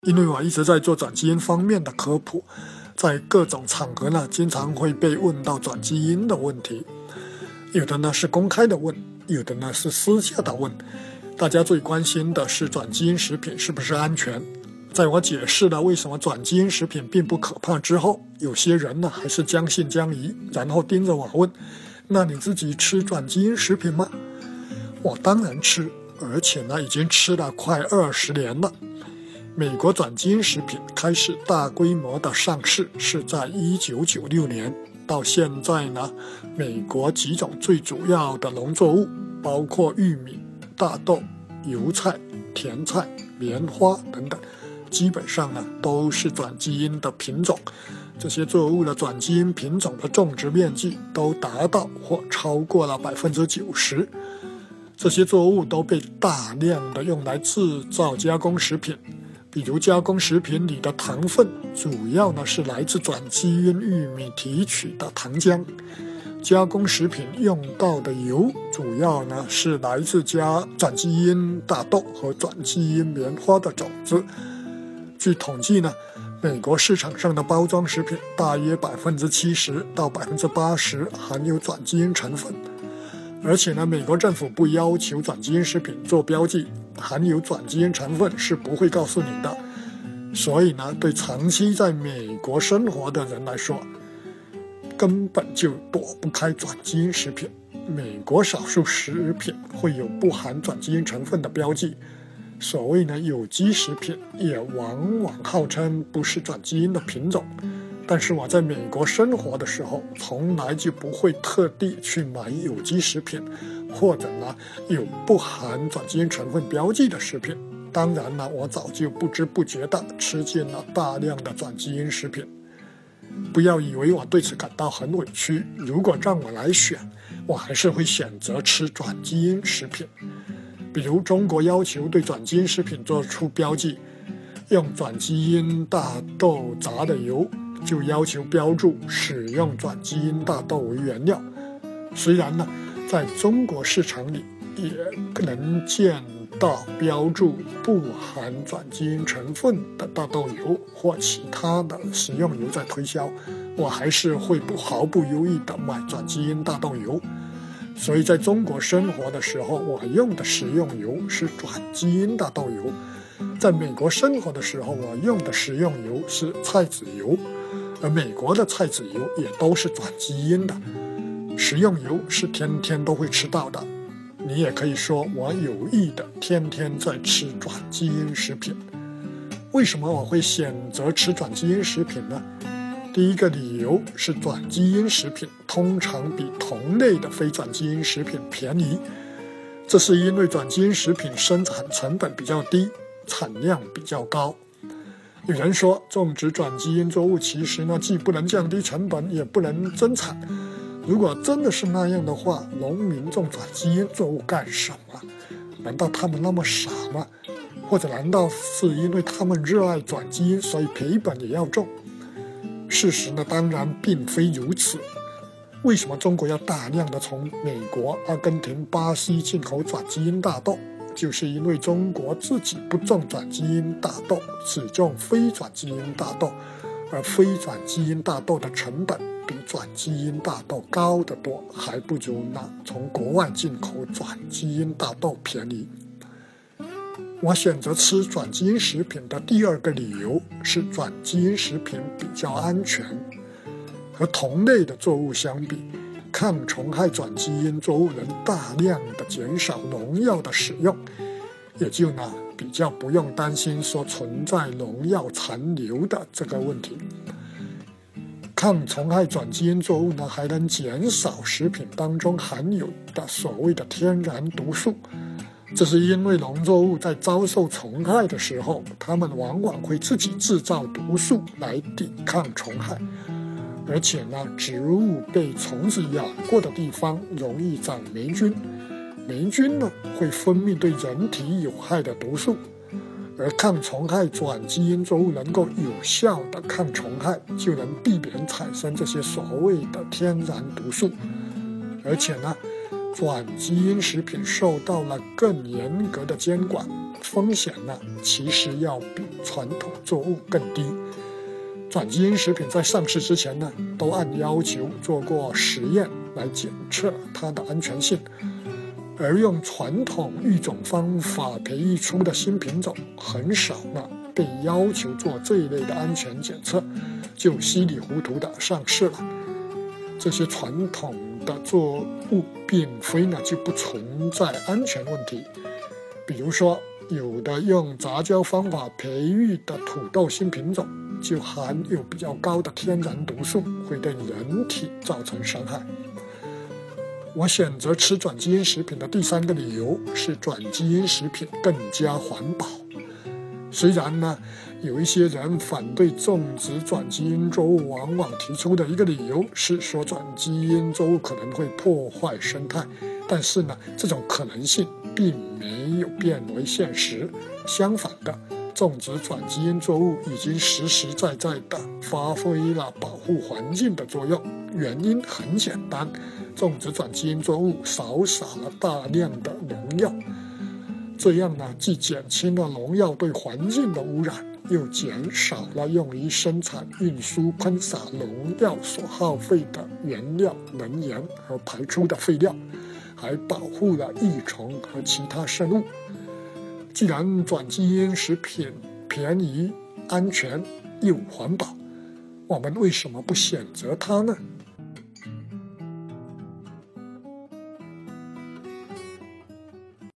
因为我一直在做转基因方面的科普，在各种场合呢，经常会被问到转基因的问题，有的呢是公开的问，有的呢是私下的问。大家最关心的是转基因食品是不是安全。在我解释了为什么转基因食品并不可怕之后，有些人呢还是将信将疑，然后盯着我问：那你自己吃转基因食品吗？我当然吃，而且呢已经吃了快20年了。美国转基因食品开始大规模的上市是在1996年，到现在呢，美国几种最主要的农作物，包括玉米、大豆、油菜、甜菜、棉花等等，基本上呢都是转基因的品种。这些作物的转基因品种的种植面积都达到或超过了90%。这些作物都被大量的用来制造加工食品，比如加工食品里的糖分主要呢是来自转基因玉米提取的糖浆，加工食品用到的油主要呢是来自转基因大豆和转基因棉花的种子。据统计呢，美国市场上的包装食品大约70%到80%含有转基因成分，而且呢，美国政府不要求转基因食品做标记，含有转基因成分是不会告诉你的。所以呢，对长期在美国生活的人来说，根本就躲不开转基因食品。美国少数食品会有不含转基因成分的标记，所谓呢有机食品也往往号称不是转基因的品种。但是我在美国生活的时候，从来就不会特地去买有机食品，或者呢有不含转基因成分标记的食品。当然了，我早就不知不觉地吃进了大量的转基因食品。不要以为我对此感到很委屈，如果让我来选，我还是会选择吃转基因食品。比如中国要求对转基因食品做出标记，用转基因大豆炸的油就要求标注使用转基因大豆为原料。虽然呢，在中国市场里也能见到标注不含转基因成分的大豆油或其他的食用油在推销，我还是会毫不犹豫地买转基因大豆油。所以在中国生活的时候，我用的食用油是转基因大豆油；在美国生活的时候，我用的食用油是菜籽油，而美国的菜籽油也都是转基因的。食用油是天天都会吃到的，你也可以说我有意的天天在吃转基因食品。为什么我会选择吃转基因食品呢？第一个理由是转基因食品通常比同类的非转基因食品便宜，这是因为转基因食品生产成本比较低，产量比较高。有人说种植转基因作物其实呢既不能降低成本，也不能增产。如果真的是那样的话，农民种转基因作物干什么？难道他们那么傻吗？或者难道是因为他们热爱转基因，所以赔本也要种？事实呢，当然并非如此。为什么中国要大量的从美国、阿根廷、巴西进口转基因大豆？就是因为中国自己不种转基因大豆，只种非转基因大豆，而非转基因大豆的成本比转基因大豆高得多，还不如那从国外进口转基因大豆便宜。我选择吃转基因食品的第二个理由是转基因食品比较安全。和同类的作物相比，抗虫害转基因作物能大量的减少农药的使用，也就呢比较不用担心说存在农药残留的这个问题。抗虫害转基因作物呢还能减少食品当中含有的所谓的天然毒素。这是因为农作物在遭受虫害的时候，它们往往会自己制造毒素来抵抗虫害。而且呢，植物被虫子咬过的地方容易长霉菌，霉菌呢会分泌对人体有害的毒素，而抗虫害转基因作物能够有效的抗虫害，就能避免产生这些所谓的天然毒素。而且呢，转基因食品受到了更严格的监管， 风险呢，其实要比传统作物更低。转基因食品在上市之前呢，都按要求做过实验来检测它的安全性，而用传统育种方法培育出的新品种，很少呢被要求做这一类的安全检测，就稀里糊涂的上市了。这些传统的作物并非呢就不存在安全问题，比如说有的用杂交方法培育的土豆新品种，就含有比较高的天然毒素，会对人体造成伤害。我选择吃转基因食品的第3个理由是转基因食品更加环保。虽然呢，有一些人反对种植转基因作物，往往提出的一个理由是说转基因作物可能会破坏生态，但是呢，这种可能性并没有变为现实。相反的，种植转基因作物已经实实在在地发挥了保护环境的作用。原因很简单，种植转基因作物少撒了大量的农药，这样呢，既减轻了农药对环境的污染，又减少了用于生产、运输、喷洒农药所耗费的原料、能源和排出的废料，还保护了益虫和其他生物。既然转基因食品便宜、安全又环保，我们为什么不选择它呢？